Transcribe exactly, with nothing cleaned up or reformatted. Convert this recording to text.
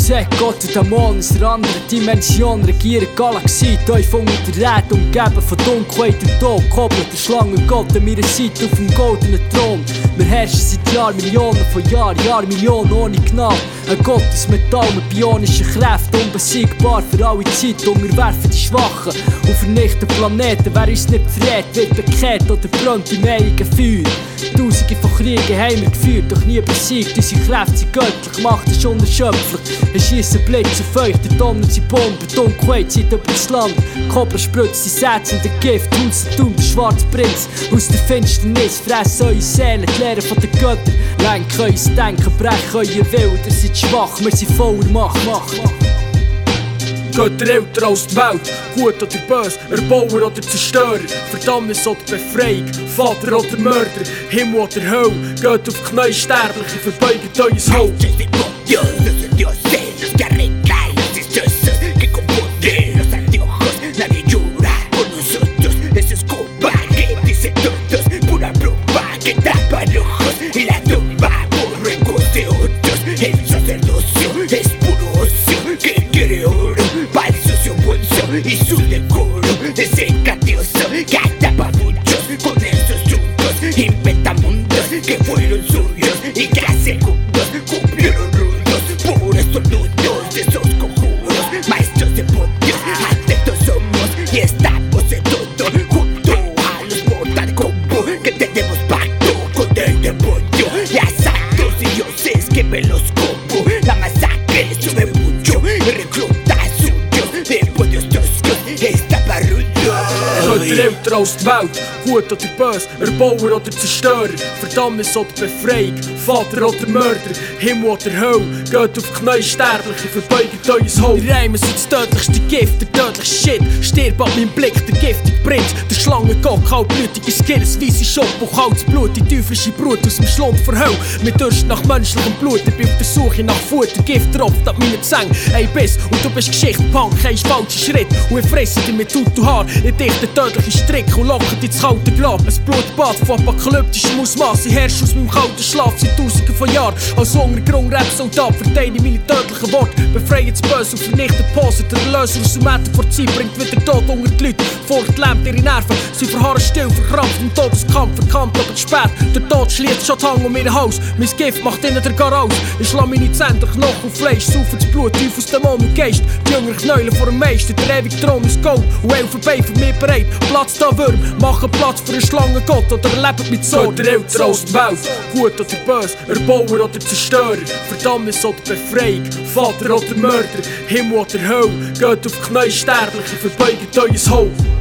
sagt Gott und Dämon aus einer anderen Dimension regieren Galaxie, tief unter der Erde, umgeben von Dunkelheit und Tod, koppelt der Schlangengott an meiner Seite auf dem goldenen Thron. Wir herrschen seit Jahren, Millionen von Jahren, Jahr, Millionen ohne Gnade. Ein Gott aus Metall mit bionischen Kräften, unbesiegbar für alle Zeit, unterwerfen die Schwachen und vernichten Planeten. Wer uns nicht verrät, wird bekehrt oder brennt im ewigen Feuer. Tausende von Kriegen haben wir geführt, doch nie besiegt. Unsere Kräfte sind göttlich, Macht ist unerschöpflich. Es schiessen Blitze auf euch, der Donner sie Bomben, Dunkelheit zieht über das Land. Kobra spritzt die Sätze und der Gift, Hunstertum, der schwarze Prinz. Aus der Finsternis fressen eure Seelen, die Lehre von den Göttern. Lenken euer Denken, brechen euer Willen, ihr seid schwach, wir sind voller Macht. Götter älter als die Welt, gut oder böse, Erbauer oder Zerstörer, Verdammnis oder Befreiung, Vater oder Mörder, Himmel oder Hölle, geht auf Knie Sterbliche, verbeugt euer Haupt. Y su decoro es engañoso, que atrapa a muchos con esos trucos. Inventa mundos que fueron suyos y que a segundos cumplieron rudos. Puros sonidos de esos conjuros, maestros de podios, adeptos somos y estamos en todo. Junto a los Mortal Kombat que tenemos pacto con el demonio. Y a santos dioses que me los como. La masacre sube mucho y recluta suyos de podios. Götter älter als die Welt, gut oder böse, Erbauer oder Zerstörer, Verdammnis oder Befreiung, Vater oder Mörder, Himmel oder Hölle, geht auf Knie Sterbliche, verbeugt euer Haupt. Die Reime sind das tödlichste Gift, der tödliche Shit, stirb an meinem Blick, der giftige Prinz, der Schlangengott, kaltblütige Skills, weisse Schock, wo kaltes Blut, die teuflische Brut aus dem Schlund der Hölle, mit Durst nach menschlichem Blut, ich bin auf der Suche nach Futter, Gift tropft ab meinen Zähnen, ein Biss, und du bist Geschichte, Punk, kein falscher Schritt, und ich fresse dich mit Haut und Haar, ich dichte tödliche Strick und locke dich ins kalte Glas, ein Blutbad von apokalyptischem Ausmaß, ich herrsche aus meinem kalten Schlaf seit tausenden von Jahren, als Untergrund-Rap-Soldat, verteidige meine tödlichen Worte, befreie das Böse und vernichte die Pose, der Erlöser aus dem Äther vor Zeit bringt wieder Tod unter die Leute, Furcht lähmt ihre Nerven, sie verharren still, verkrampft im Todeskampf, verkannt aber zu spät, der Tod schließt schon die Hang um ihr Haus, mein Gift macht ihnen der Gar aus, ich schlau meine Zähne durch Knochen und Fleisch, saufe das Blut, Teufels Dämon und Geist, die Jünger knäulen vor dem Meister, der ewige Thron ist Gold und elf vorbei für mich bereit, Platz da Würm, machen Platz für einen Schlangengott oder erlebt mit Sorgen. Götter älter als die Welt, gut oder böse, Erbauer oder Zerstörer, Verdammnis oder Befreiung, Vater oder Mörder, Himmel oder Hölle, geht auf Knie Sterbliche, verbeugt euer Haupt.